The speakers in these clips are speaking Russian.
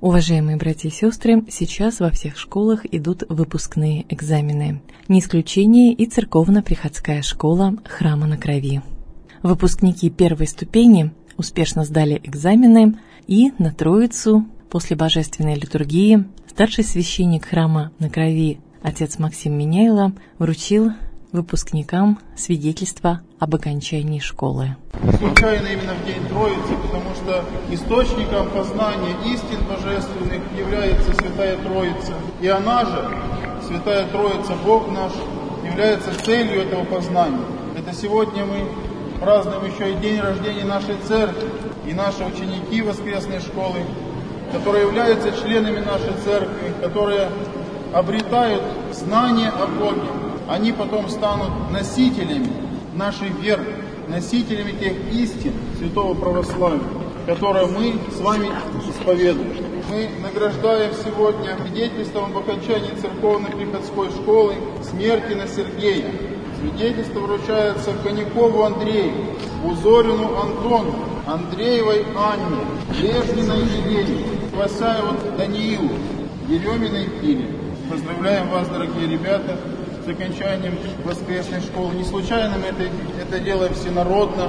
Уважаемые братья и сестры, сейчас во всех школах идут выпускные экзамены. Не исключение и церковно-приходская школа Храма на Крови. Выпускники первой ступени успешно сдали экзамены, и на Троицу после божественной литургии старший священник Храма на Крови отец Максим Меняйло вручил выпускникам свидетельство об окончании школы. Случайно именно в день Троицы, потому что источником познания истин божественных является Святая Троица. И она же, Святая Троица, Бог наш, является целью этого познания. Это сегодня мы празднуем еще и день рождения нашей церкви, и наши ученики воскресной школы, которые являются членами нашей церкви, которые обретают знание о Боге. Они потом станут носителями нашей веры, носителями тех истин святого православия, которые мы с вами исповедуем. Мы награждаем сегодня свидетельством об окончании церковно-приходской школы Смертина Сергея. Свидетельство вручается Коньякову Андрею, Узорину Антону, Андреевой Анне, Лежниной Елене, Квасаеву Даниилу, Ереминой Кире. Поздравляем вас, дорогие ребята, с окончанием воскресной школы. Не случайно мы это делаем всенародно,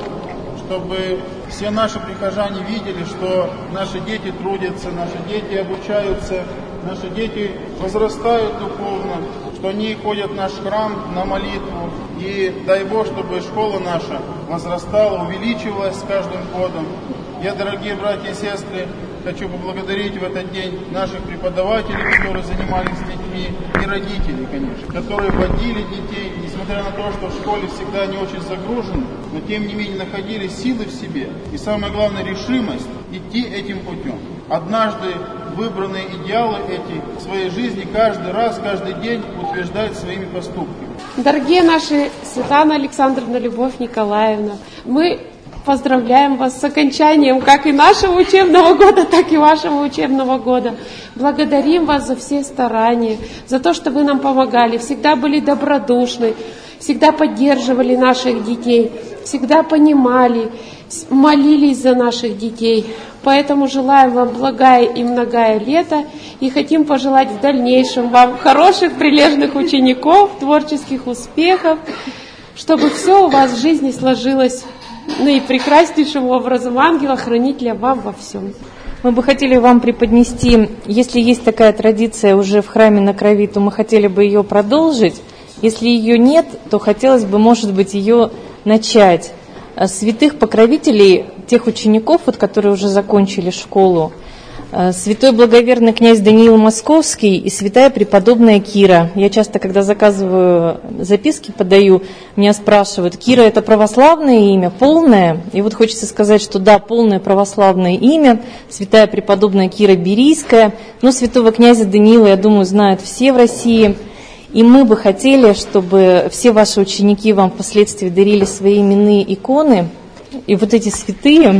чтобы все наши прихожане видели, что наши дети трудятся, наши дети обучаются, наши дети возрастают духовно, что они ходят в наш храм на молитву. И дай Бог, чтобы школа наша возрастала, увеличивалась с каждым годом. Я, дорогие братья и сестры, хочу поблагодарить в этот день наших преподавателей, которые занимались с детьми, и родителей, конечно, которые водили детей, несмотря на то, что в школе всегда не очень загружены, но тем не менее находили силы в себе и, самое главное, решимость идти этим путем. Однажды выбранные идеалы эти в своей жизни каждый раз, каждый день утверждать своими поступками. Дорогие наши Светлана Александровна, Любовь Николаевна, мы поздравляем вас с окончанием как и нашего учебного года, так и вашего учебного года. Благодарим вас за все старания, за то, что вы нам помогали, всегда были добродушны, всегда поддерживали наших детей, всегда понимали, молились за наших детей. Поэтому желаем вам благое и многое лето и хотим пожелать в дальнейшем вам хороших, прилежных учеников, творческих успехов, чтобы все у вас в жизни сложилось наипрекраснейшим образом, ангела-хранителя вам во всем. Мы бы хотели вам преподнести, если есть такая традиция уже в Храме на Крови, то мы хотели бы ее продолжить. Если ее нет, то хотелось бы, может быть, ее начать. Святых покровителей, тех учеников, которые уже закончили школу, святой благоверный князь Даниил Московский и святая преподобная Кира. Я часто, когда заказываю записки, подаю, меня спрашивают: Кира — это православное имя, полное? И вот хочется сказать, что да, полное православное имя, святая преподобная Кира Берийская, но святого князя Даниила, я думаю, знают все в России. И мы бы хотели, чтобы все ваши ученики вам впоследствии дарили свои именные иконы, и вот эти святые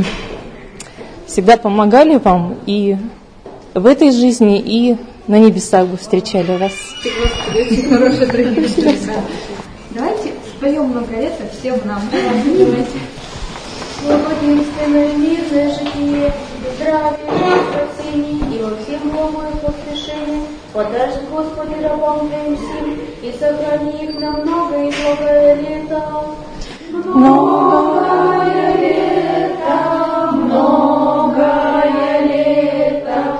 всегда помогали вам и в этой жизни, и на небесах бы встречали вас. Очень хорошая традиция. Давайте споем много лет всем нам. Свободное мирное житие, здравие, спасение и во всем благое поспешение. Подашь, Господи, рабам Твоим сил, и сохрани их на многое и многое лето. Многое лето, многое лето,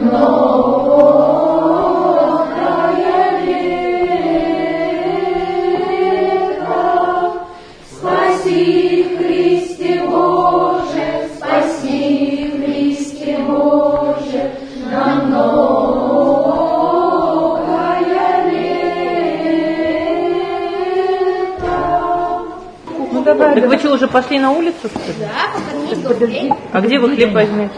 многое лето. Спаси, Христе Боже, спаси, Христе Боже, на многое лето. Так вы что, уже пошли на улицу, что ли? Да, подожди. А где вы хлеб возьмете?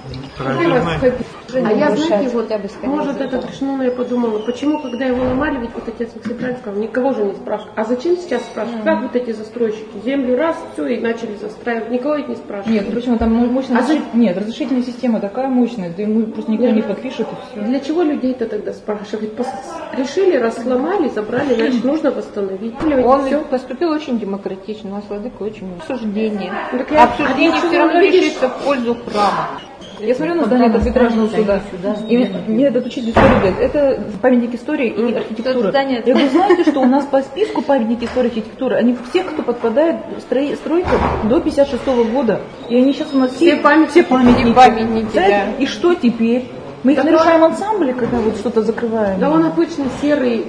А я, знаете, вот, может, это ну, я подумала, почему, когда его ломали, ведь вот отец Максим правильно сказал, никого же не спрашивают. А зачем сейчас спрашивают? Как вот эти застройщики? Землю раз, все, и начали застраивать. Никого ведь не спрашивают. Нет, почему? Там мощная Нет, разрешительная система такая мощная, да ему просто никто не подпишет, и все. Для чего людей-то тогда спрашивать? Решили, раз сломали, забрали, значит, нужно восстановить. Он поступил очень демократично, у нас владыка очень обсуждение. Обсуждение все равно решится в пользу храма. Я смотрю на здание арбитражного суда. И мне этот учитель истории говорит, это памятник истории и архитектуры. Я говорю, знаете, что у нас по списку памятники истории и архитектуры, они всех, кто подпадает в стройка до 56-го года. И они сейчас у нас все памятники. Да. И что теперь? Мы их нарушаем ансамбле, когда вот что-то закрываем? Да он обычно серый.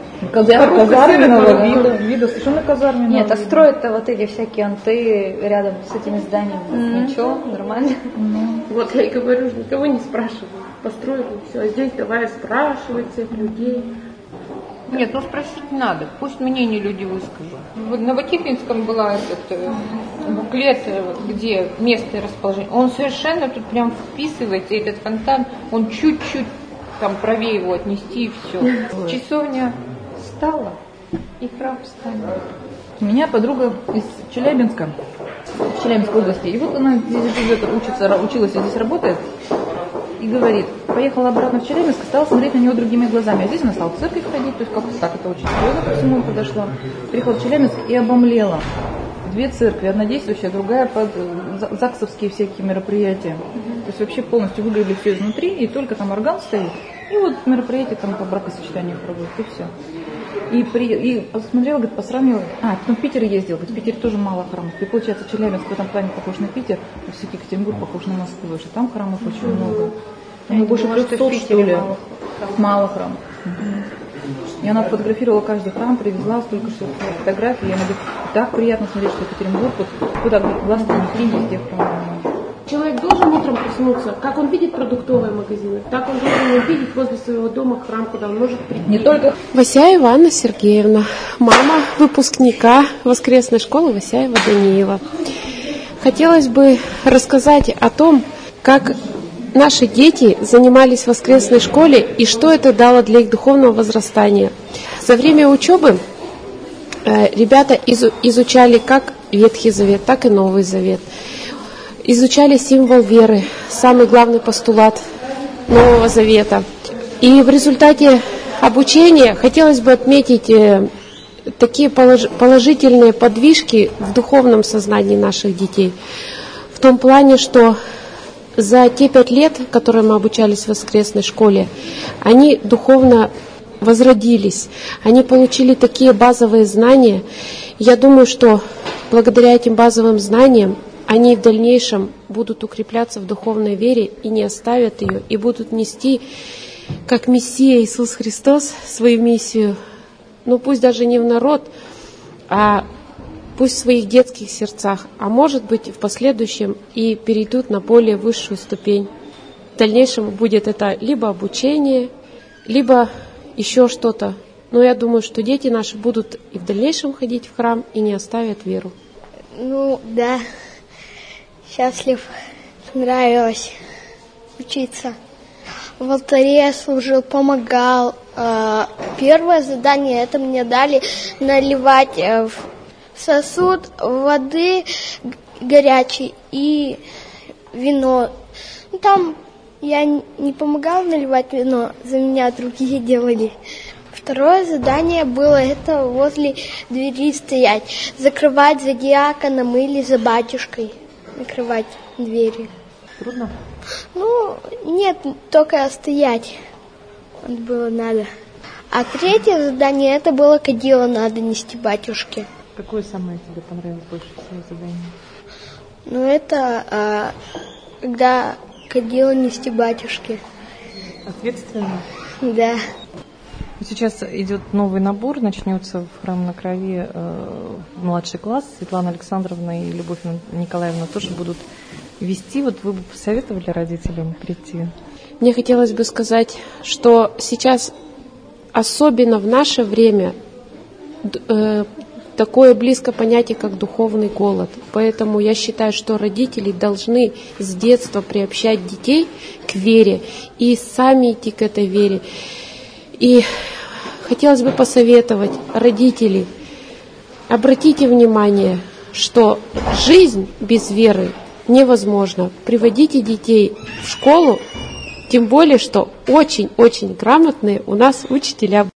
Казарменного вида, совершенно казарменного. Нет, а строят-то вот эти всякие анты рядом с этими зданиями. Ничего, нормально. Вот я и говорю, никого не спрашиваю. Построили все, а здесь давай спрашивать всех людей. Нет, ну спросить надо, пусть мнение люди выскажут. В Новотихвинском был этот буклет, где место расположения. Он совершенно тут прям вписывается, этот фонтан, он чуть-чуть там правее его отнести и все. Часовня стала, и храм встанет. У меня подруга из Челябинска, в Челябинской области, и вот она здесь живет, училась и здесь работает, и говорит, поехала обратно в Челябинск, стала смотреть на него другими глазами. А здесь она стала в церковь ходить, то есть как-то так это очень серьезно ко всему подошла. Приехала в Челябинск и обомлела. Две церкви, одна действующая, другая под заксовские всякие мероприятия. То есть вообще полностью выгребли все изнутри, и только там орган стоит. И вот мероприятие там по бракосочетанию проводят, и все. И посмотрела, говорит, посравнивала. Потом в Питер ездил, говорит, в Питере тоже мало храмов. И получается, Челябинск в этом плане похож на Питер, а все-таки Екатеринбург похож на Москву, что там храмов очень много. Там больше 300, что ли. Мало храмов. И она фотографировала каждый храм, привезла столько фотографий. И она говорит, так приятно смотреть, что Екатеринбург, вот, куда, говорит, глаз не везде храмов. Человек должен утром проснуться, как он видит продуктовые магазины, так он должен увидеть возле своего дома храм, куда он может прийти. Не только Васяева Анна Сергеевна, мама выпускника воскресной школы Васяева Даниила. Хотелось бы рассказать о том, как наши дети занимались в воскресной школе и что это дало для их духовного возрастания. За время учебы ребята изучали как Ветхий Завет, так и Новый Завет. Изучали символ веры, самый главный постулат Нового Завета. И в результате обучения хотелось бы отметить такие положительные подвижки в духовном сознании наших детей. В том плане, что за те 5 лет, которые мы обучались в воскресной школе, они духовно возродились, они получили такие базовые знания. Я думаю, что благодаря этим базовым знаниям они в дальнейшем будут укрепляться в духовной вере и не оставят ее, и будут нести, как Мессия Иисус Христос, свою миссию, пусть даже не в народ, а пусть в своих детских сердцах, а может быть в последующем и перейдут на более высшую ступень. В дальнейшем будет это либо обучение, либо еще что-то. Но я думаю, что дети наши будут и в дальнейшем ходить в храм и не оставят веру. Да. Счастлив, нравилось учиться. В алтаре служил, помогал. Первое задание, это мне дали наливать в сосуд воды горячей и вино. Там я не помогала наливать вино, за меня другие делали. Второе задание было это возле двери стоять, закрывать за диаконом или за батюшкой. Накрывать двери. Трудно? Нет, только стоять. Вот было надо. А третье задание, это было кадило надо нести батюшке. Какое самое тебе понравилось больше всего задание? Это когда кадило нести батюшке. Ответственно? Да. Сейчас идет новый набор, начнется в храм на Крови младший класс. Светлана Александровна и Любовь Николаевна тоже будут вести. Вот вы бы посоветовали родителям прийти? Мне хотелось бы сказать, что сейчас, особенно в наше время, такое близкое понятие, как духовный голод. Поэтому я считаю, что родители должны с детства приобщать детей к вере и сами идти к этой вере. И хотелось бы посоветовать родителей, обратите внимание, что жизнь без веры невозможна. Приводите детей в школу, тем более, что очень-очень грамотные у нас учителя.